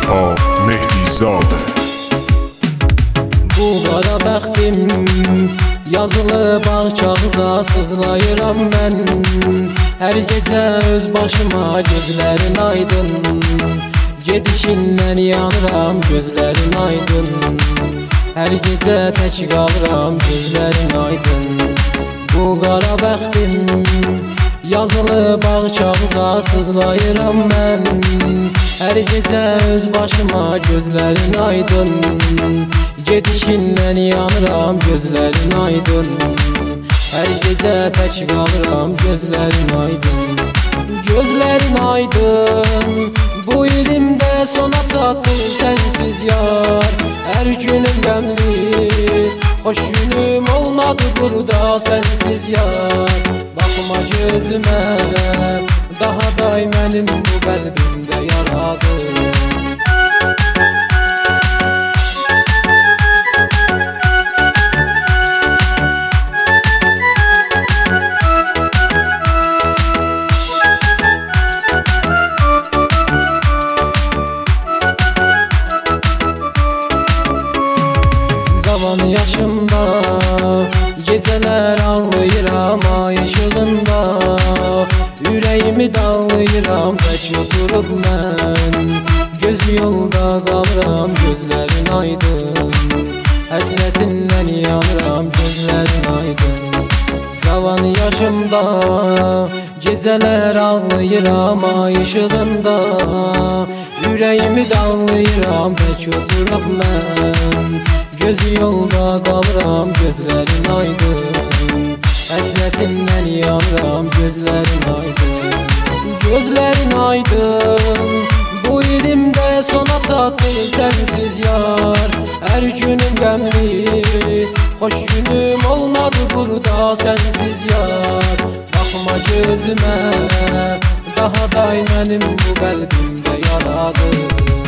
Vəfa Mehdizadə. Bu qara bəxtim yazılıb ağ kağıza sızlayıram mən. Hər gecə öz başıma gözlərin aydın, gedişindən yanıram gözlərin aydın. Hər gecə tək qalıram gözlərin aydın. Bu qara bəxtim yazılıb ağ kağıza sızlayıram mən. Hər gecə öz başıma gözlərin aydın, gedişindən yanıram gözlərin aydın. Hər gecə tək qalıram gözlərin aydın. Gözlərin aydın, bu ilimdə sona çatdı sənsiz yar. Hər günüm qəmli, xoş günüm olmadı burada sənsiz yar. Baxma gözümə, daha day mənim bu qəlbimdə yaradır. Cavan yaşımda gecələr ağlayıram ay işığında. Ürəyimi dağlayıram tək oturub mən. Göz yolda qalıram gözlərin aydın, həsrətindən yanıram gözlərin aydın. Cavan yaşımda gecələr ağlayıram ay işığında. Ürəyimi dağlayıram tək oturub mən. Göz yolda qalıram gözlərin aydın, həsrətindən yanıram gözlərin aydın. Gözlərin aydın, bu ilimdə sona çatdı sənsiz yar. Hər günüm qəmli, xoş günüm olmadı burada sənsiz yar. Baxma gözümə, daha day mənim bu qəlbimdə yaradır.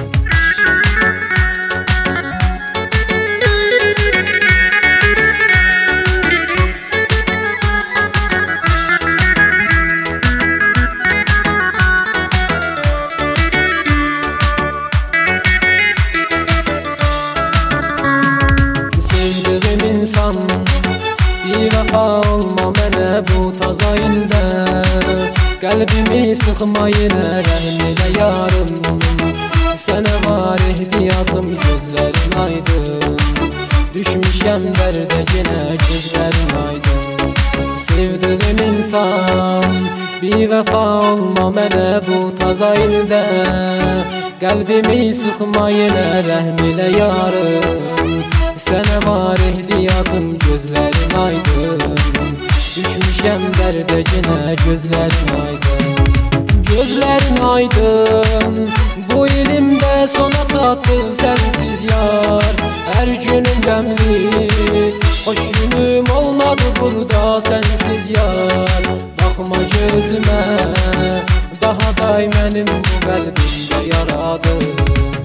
Bir vəfa olma mənə bu taza ildə. Qəlbimi sıxma yenə rəhm elə yarım. Sənə var ehtiyatım gözlərin aydın. Düşmüşəm dərdə yenə gözlərin aydın. Sevdiğim insan, bir vəfa olma mənə bu taza ildə. Qəlbimi sıxma yenə rəhm elə yarım. Sənə var ehtiyatım gözlərin aydın. Düşmüşəm dərdə yenə gözlərin aydın. Gözlərin aydın, bu ilimdə sona çatdı sənsiz yar. Hər günüm qəmli, xoş günüm olmadı burada sənsiz yar. Baxma gözümə, daha day mənim bu qəlbimdə yaradır.